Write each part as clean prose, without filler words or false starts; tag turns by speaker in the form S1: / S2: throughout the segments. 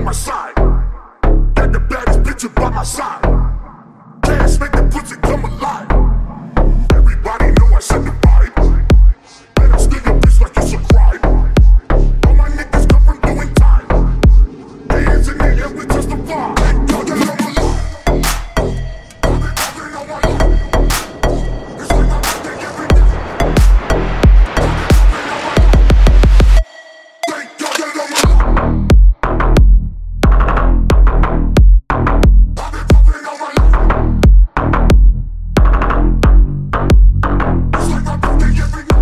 S1: my side. Got the baddest bitch by my side. Cash make the pussy come alive. Everybody know I set the vibe. And I still your bitch like it's a crime. All my niggas come from doing time. Hands in the air, we testify. Thank God that I'm alive. I've been popping all my life. It's like my birthday every day. Thank God that I'm alive. I've been popping all my life. It's like my birthday every day.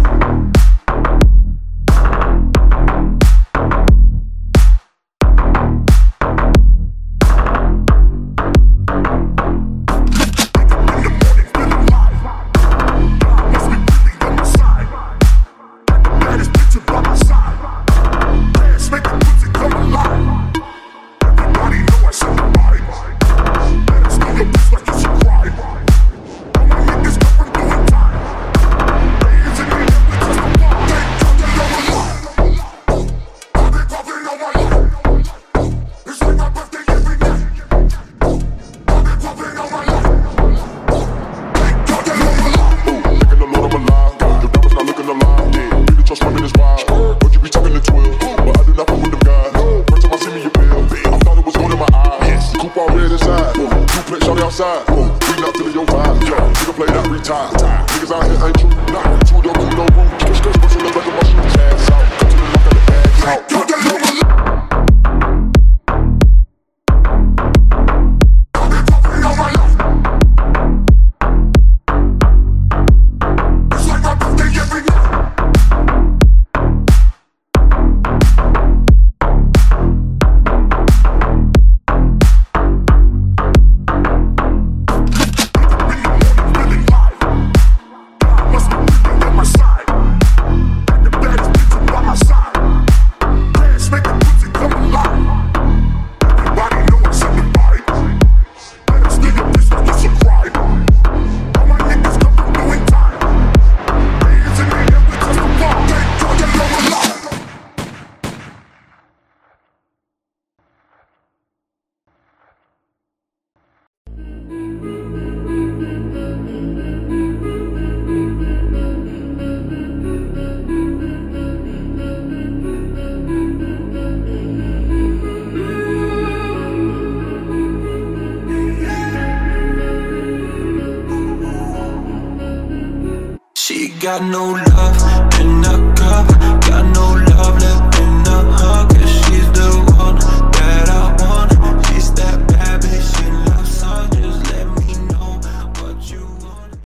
S2: She got no love and not